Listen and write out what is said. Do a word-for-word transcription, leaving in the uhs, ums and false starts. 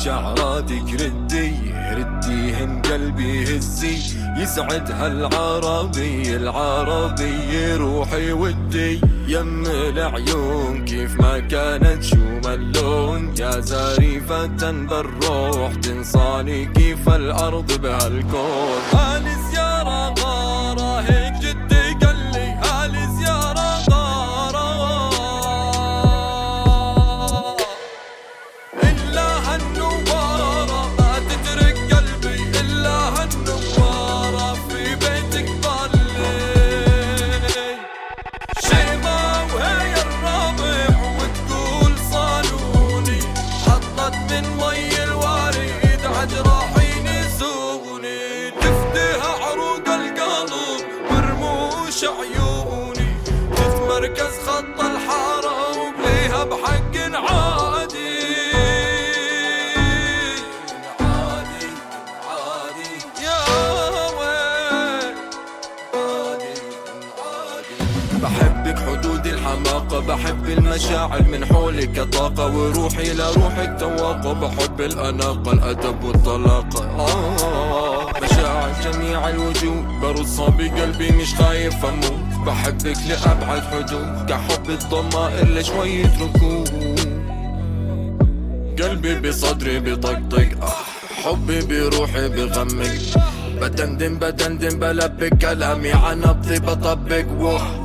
شعراتك ردي رديهن قلبي هزي، يسعد هالعربي العربي روحي ودي. يم العيون كيف ما كانت شو ما اللون، يا زريفة بالروح تنصاني كيف الأرض بهالكون. هالي زيارة غارة هيك جدي قالي، هالي زيارة غارة إلا هالنوارة ما تترك قلبي، إلا هالنوارة في بيتك ضلي. شيمة وهي الرابع وتقول صالوني، حطت من مي الوريد عد راحين يسوني. تفتح عروق القلب برموش عيوني، تتمركز خط الحارة وبليها بحق عادي. عادي عادي يا ويل عادي عادي. بحبك حدود الحماقة، بحب المشاعر من حولك طاقة، وروحي لروحك تواقة. بحب الأناقة الأدب والطلاقة، آه مشاعر جميع الوجود برصها بقلبي مش خايف أموت. بحبك لأبعد حدود كحب الضمائر لشوية ركود. قلبي بصدري بطقطق، آه حبي بروحي بغمق. بدندن بدندن بلبك كلامي عن نبضي بطبق. واه